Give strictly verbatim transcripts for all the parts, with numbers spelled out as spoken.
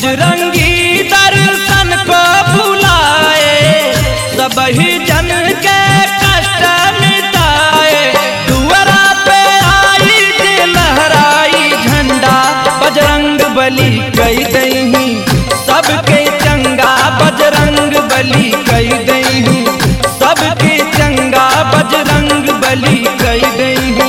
बजरंगी दर्शन को बुलाए, सबही जन के कष्ट मिटाए। दुआरा पे आई जे लहराई झंडा, बजरंग बली कई दही सबके चंगा, बजरंग बली कई दही सबके चंगा, बजरंग बली कई दही।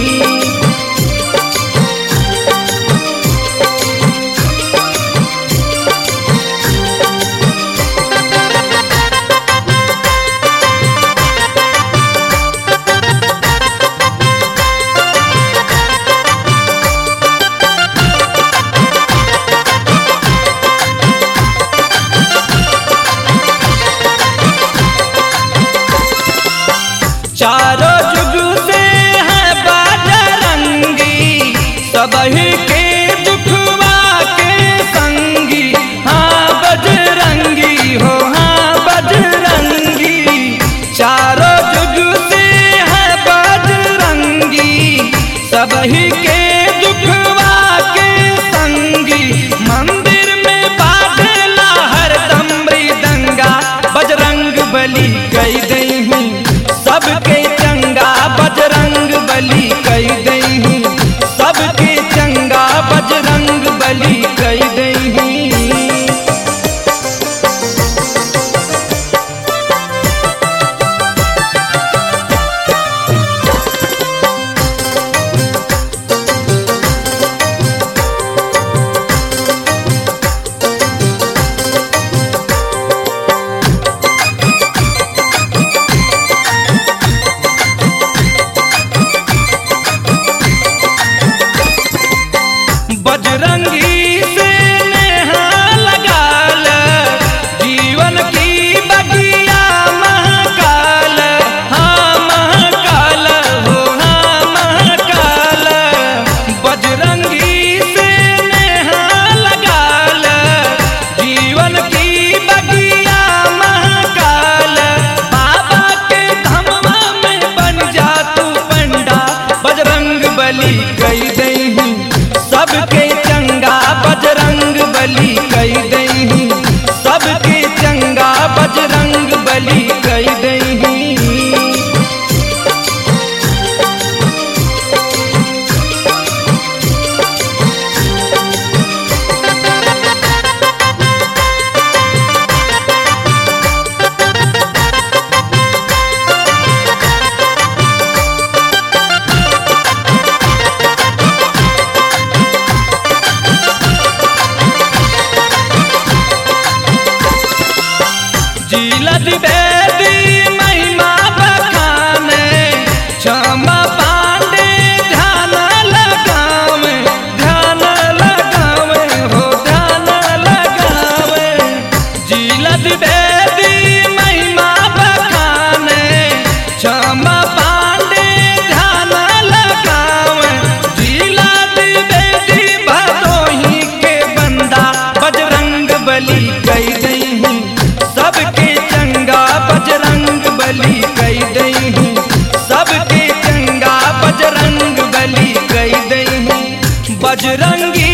चारों जुग से है बजरंगी, सबही के दुखवा के संगी। हाँ बजरंगी हो हाँ बजरंगी, चारों जुग से है बजरंगी, सबही के दुखवा के संगी। मंदिर में बाजला हरदम मृदंगा, बजरंग बली कई दही सबके चंगा, बजरंग बली कई दही सबके चंगा, बजरंग बली कई दही। बजरंगी से नेहा लगाल, जीवन की बगिया महाकाल। हाँ महाकाल हो हाँ महाकाल, बजरंगी से नेहा लगाल, जीवन की बगिया महाकाल। बाबा के धमवा में बन जा तू पंडा, बजरंग बली कई दही सबके चंगा, बजरंग बली कई दही सबके चंगा, बजरंग बली कई दही। जीलद बेदी महिमा बखाने, क्षमा पांडे ध्यान लगावे, ध्यान लगावे हो ध्यान लगावे। जीलद बेदी महिमा बखाने, क्षमा पांडे ध्यान लगावे। जीलद बेदी भदोही के बंदा, बजरंग बली कई दही सबके चंगा, बजरंग बली कई दही सबके चंगा, बजरंग बली कई दही। बजरंगी